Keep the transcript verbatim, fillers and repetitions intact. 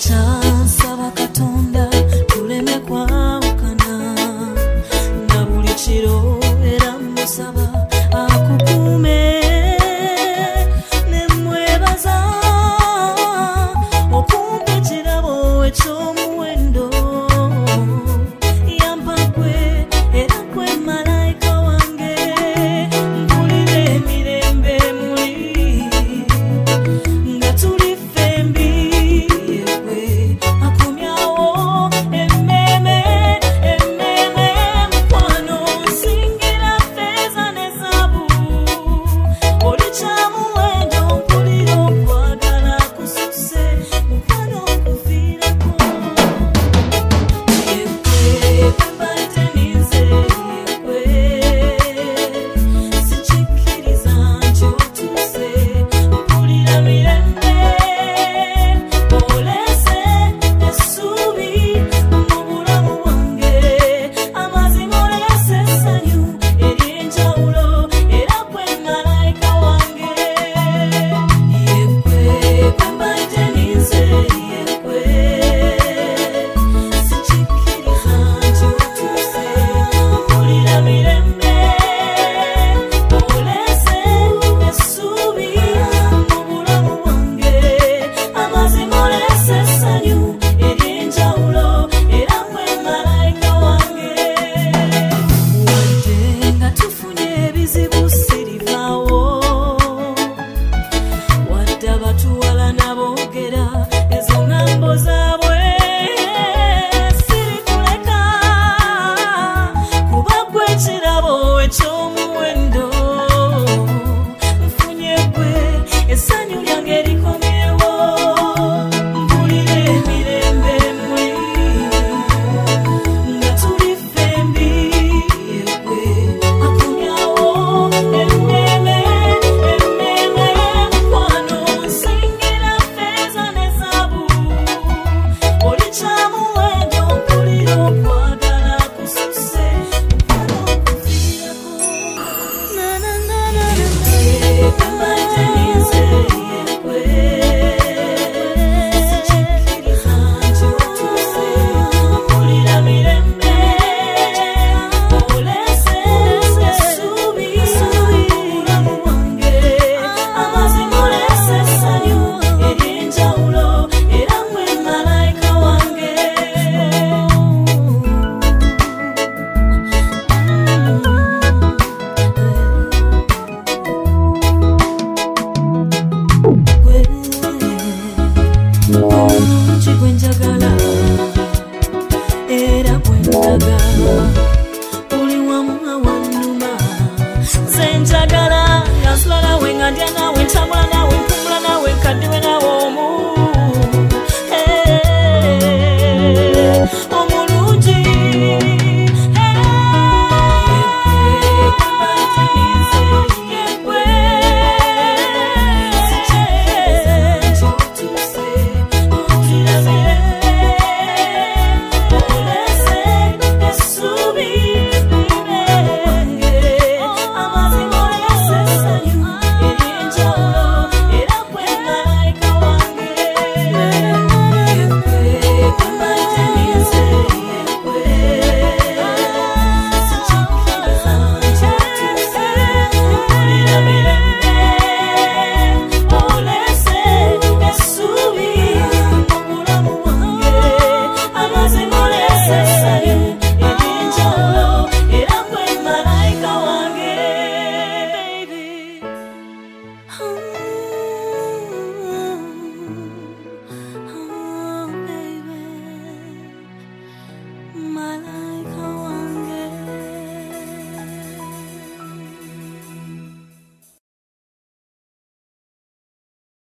Nkyansaba Katonda tuleme kwawukana na buli kiro era musaba akukume ne mwebaza okumpa ekirabo ekyomuwendo yampa gwe era gwe malayika wange mpulira emirembe muli nga tuli fembi yegwe akomyawo emmeme emmeme mukwano nsingira ffeeza ne zaabu oli kyamuwendo mpulira okwagala kususe mukwano okuviirako yegwe bwembalite ninze yegwe sikikkiriza nti otuuse mpulira mirembe olese essuubi mu bulamu bwange amazima olese essanyu ery'enjawulo era gwe malayika wange yegwe bwembalite ninze yegwe sikikkiriza nti otuuse mpulira mirembe olese essuubi mu bulamu bwange amazima olese essanyu ery'enjawulo era gwe malayika wange wadde nga tufunye ebizibu sirivaawo wadde abatuwala naboogera ezo ŋŋambo zaabwe sirikuleka kuba gwe ekirabo ekyomuwendo nfunye gwe essanyu lyange likomyewo mpulira emirembe muli nga tuli fembi yegwe akomyawo emmeme emmeme mukwano nsingira ffeeza ne zaabu oli kyamuwendo mpulira okwagala kususe mukwano okuviirako bwembalite ninze yegwe sikikkiriza nti otuuse mpulira mirembe olese essuubi mu bulamu bwange amazima olese essanyu ery'enjawulo era gwe malayika wange gwe omulungi gwe njagala era gwe ndaga